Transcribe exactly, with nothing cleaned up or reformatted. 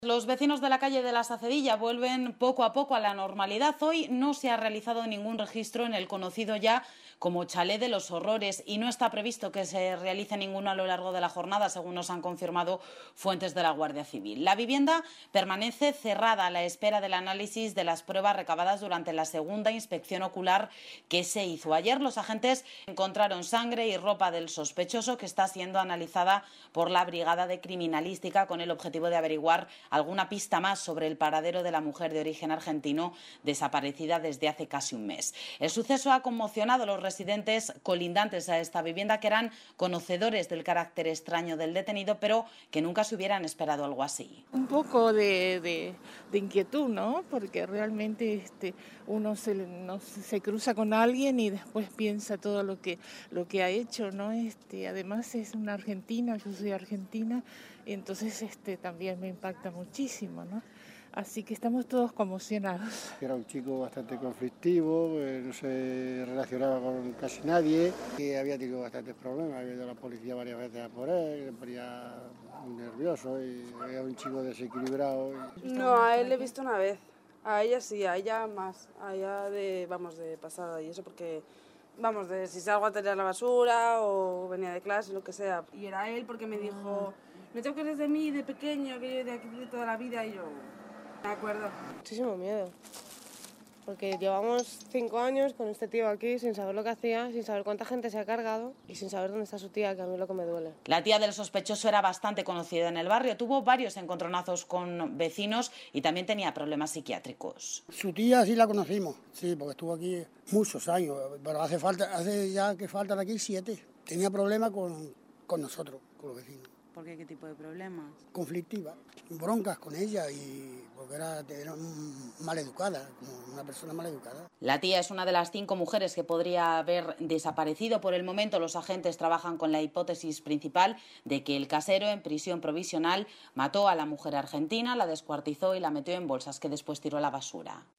Los vecinos de la calle de la Sacedilla vuelven poco a poco a la normalidad. Hoy no se ha realizado ningún registro en el conocido ya como Chalet de los Horrores y no está previsto que se realice ninguno a lo largo de la jornada, según nos han confirmado fuentes de la Guardia Civil. La vivienda permanece cerrada a la espera del análisis de las pruebas recabadas durante la segunda inspección ocular que se hizo. Ayer los agentes encontraron sangre y ropa del sospechoso, que está siendo analizada por la Brigada de Criminalística con el objetivo de averiguar alguna pista más sobre el paradero de la mujer de origen argentino desaparecida desde hace casi un mes. El suceso ha conmocionado a los residentes colindantes a esta vivienda, que eran conocedores del carácter extraño del detenido, pero que nunca se hubieran esperado algo así. Un poco de, de, de inquietud, ¿no? Porque realmente este, uno se, no, se cruza con alguien y después piensa todo lo que, lo que ha hecho, ¿no? Este, además es una argentina, yo soy argentina, y entonces este, también me impacta muchísimo, ¿no? Así que estamos todos conmocionados. Era un chico bastante conflictivo, eh, no se relacionaba con casi nadie y había tenido bastantes problemas. Había ido a la policía varias veces a por él, le ponía muy nervioso y era un chico desequilibrado. No, a él le he visto una vez, a ella sí, a ella más, a ella de, vamos, de pasada y eso porque, vamos, de si salgo a tirar la basura o venía de clase, lo que sea. Y era él porque me dijo, no te acuerdas de mí de pequeño, que yo de aquí de toda la vida, y yo... De acuerdo. Muchísimo miedo, porque llevamos cinco años con este tío aquí sin saber lo que hacía, sin saber cuánta gente se ha cargado y sin saber dónde está su tía, que a mí es lo que me duele. La tía del sospechoso era bastante conocida en el barrio, tuvo varios encontronazos con vecinos y también tenía problemas psiquiátricos. Su tía sí la conocimos, sí, porque estuvo aquí muchos años, pero hace falta, hace ya que faltan aquí siete. Tenía problemas con, con nosotros, con los vecinos. ¿Por qué? ¿Qué tipo de problemas? Conflictiva, broncas con ella y porque era, era maleducada, una persona maleducada. La tía es una de las cinco mujeres que podría haber desaparecido. Por el momento los agentes trabajan con la hipótesis principal de que el casero en prisión provisional mató a la mujer argentina, la descuartizó y la metió en bolsas que después tiró a la basura.